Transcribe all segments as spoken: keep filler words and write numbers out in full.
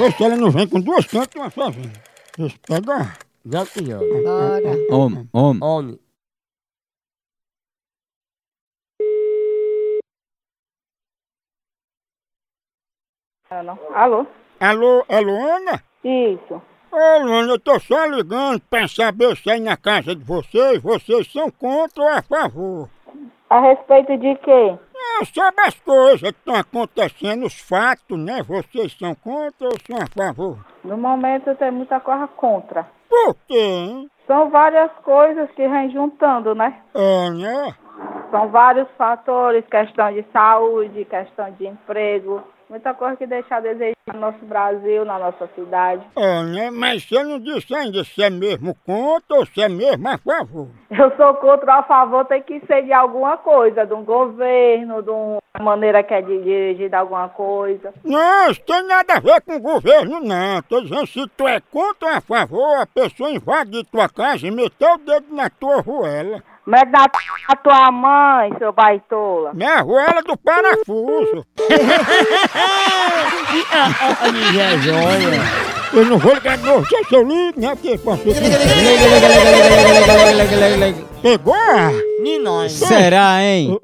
ver se ela não vem com duas cantas e uma sozinha. Isso, pega. Já que já. Bora. Homem, homem. Homem. Alô? Alô, é Luana? Isso. Ô Luana, eu tô só ligando pra saber se aí na casa de vocês, vocês são contra ou a favor. A respeito de quê? É sobre as coisas que estão acontecendo, os fatos, né? Vocês são contra ou são a favor? No momento tem muita coisa contra. Por quê, hein? São várias coisas que vem juntando, né? É, né? São vários fatores, questão de saúde, questão de emprego, muita coisa que deixa a desejar no nosso Brasil, na nossa cidade. É, né? Mas você não disse ainda se é mesmo contra ou se é mesmo a favor. Eu sou contra ou a favor, tem que ser de alguma coisa, de um governo, de uma maneira que é dirigida alguma coisa. Não, isso tem nada a ver com o governo, não. Tô dizendo, se tu é contra ou a favor, a pessoa invade tua casa e meteu o dedo na tua arruela. Mete na t... a tua mãe, seu baitola. Na arruela do parafuso. É joia. Eu não vou ligar de novo, se eu ligo, né? Porque posso... Pegou? Ninóis. Será, hein?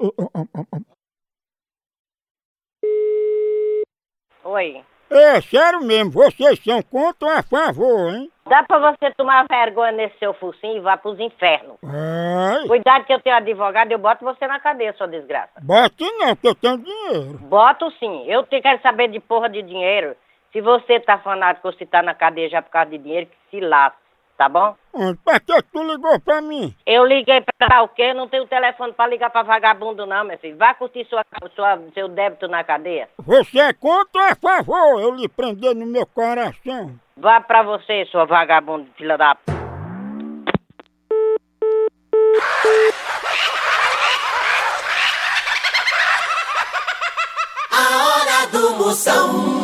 Oi. É, sério mesmo, vocês são contra ou a favor, hein? Dá pra você tomar vergonha nesse seu focinho e vá pros infernos. Ai, Cuidado que eu tenho advogado, eu boto você na cadeia, sua desgraça. bote não, porque eu tenho dinheiro. Boto sim. Eu te quero saber de porra de dinheiro. Se você tá fanático ou se tá na cadeia já por causa de dinheiro, que se lasque, tá bom? Hum, Pra que tu ligou pra mim? Eu liguei pra o quê? Não tenho telefone pra ligar pra vagabundo não, meu filho. Vá curtir sua, sua, seu débito na cadeia. Você é contra ou a favor? Eu lhe prender no meu coração. Vá pra você, sua vagabunda, filha da... p***. A hora do Moção.